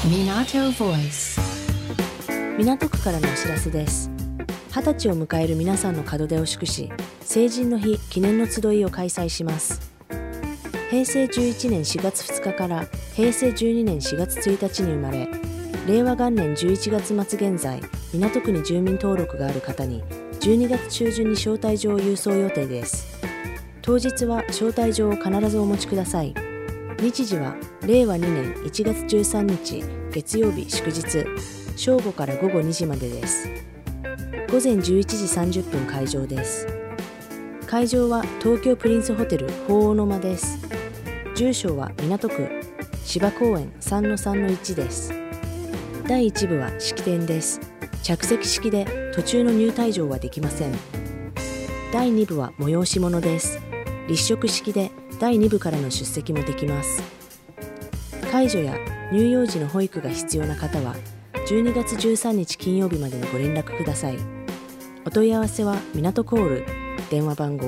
Minato Voice。 港区からのお知らせです。20歳を迎える皆さんの門出を祝し、成人の日記念の集いを開催します。平成11年4月2日から平成12年4月1日に生まれ、令和元年11月末現在、港区に住民登録がある方に12月中旬に招待状を郵送予定です。当日は招待状を必ずお持ちください。日時は令和2年1月13日月曜日祝日、正午から午後2時までです。午前11時30分開場です。会場は東京プリンスホテル鳳凰の間です。住所は港区芝公園 3-3-1 です。第1部は式典です。着席式で途中の入退場はできません。第2部は催し物です。立食式で第2部からの出席もできます。介助や乳幼児の保育が必要な方は12月13日金曜日までにご連絡ください。お問い合わせは港コール電話番号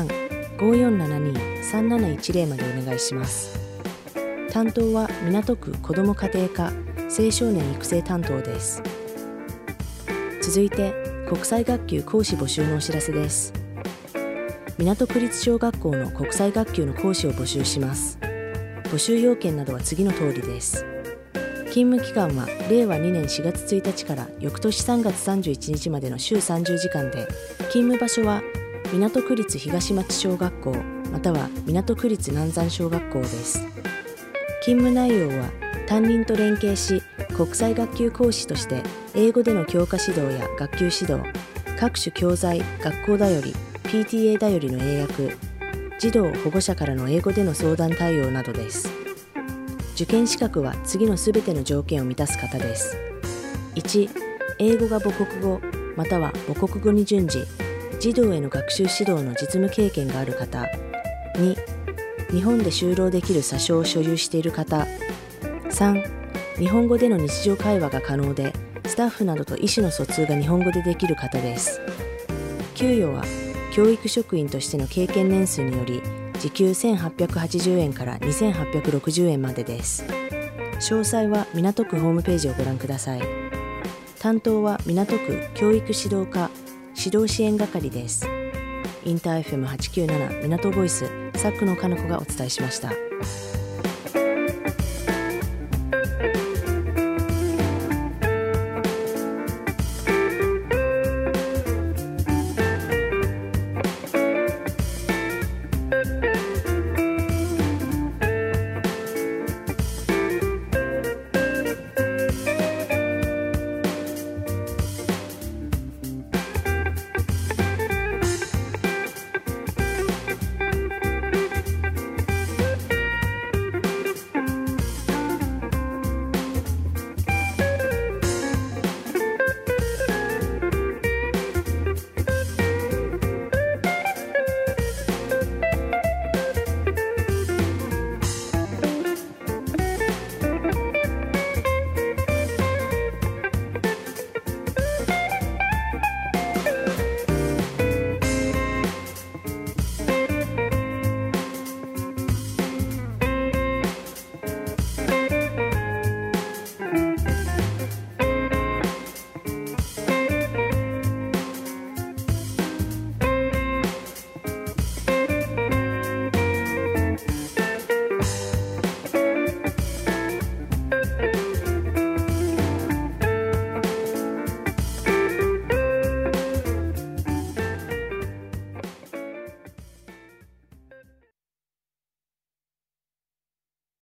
03-5472-3710 までお願いします。担当は港区子ども家庭科青少年育成担当です。続いて国際学級講師募集のお知らせです。港区立小学校の国際学級の講師を募集します。募集要件などは次の通りです。勤務期間は令和2年4月1日から翌年3月31日までの週30時間で、勤務場所は港区立東町小学校または港区立南山小学校です。勤務内容は担任と連携し、国際学級講師として英語での教科指導や学級指導、各種教材、学校だより、PTA だよりの英訳、児童・保護者からの英語での相談対応などです。受験資格は次のすべての条件を満たす方です。1、英語が母国語または母国語に準じ、児童への学習指導の実務経験がある方。2、日本で就労できる査証を所有している方。3、日本語での日常会話が可能で、スタッフなどと意思の疎通が日本語でできる方です。給与は教育職員としての経験年数により時給1880円から2860円までです。詳細は港区ホームページをご覧ください。担当は港区教育指導課指導支援係です。インター FM897 港ボイス、サックのかのこがお伝えしました。